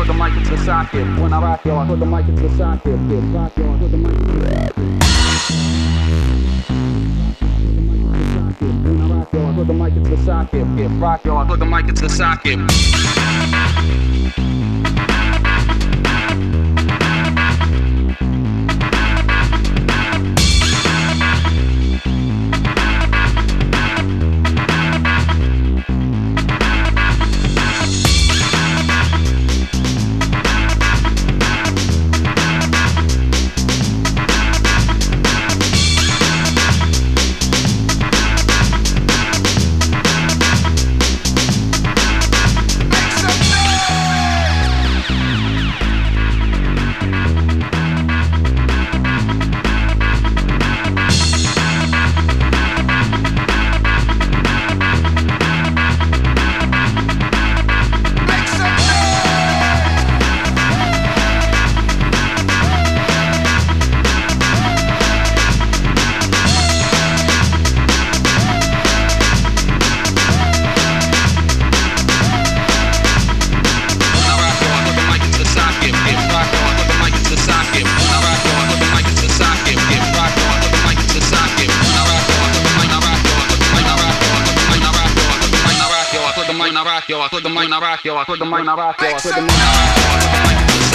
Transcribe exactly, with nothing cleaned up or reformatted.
put the mic into the socket. When I rock, yo, I put the mic into the socket. Yeah, rock, yo, I put the mic into the socket. When I rock, yo, I put the mic into the socket. Yeah, rock, yo, I put the mic into the socket. Yo, I put the mic in a rock, yo, I put the mic in a rock, yo, I put the mic in a rock, yo, I put the mic in a rock, yo, I put the mic in a rock.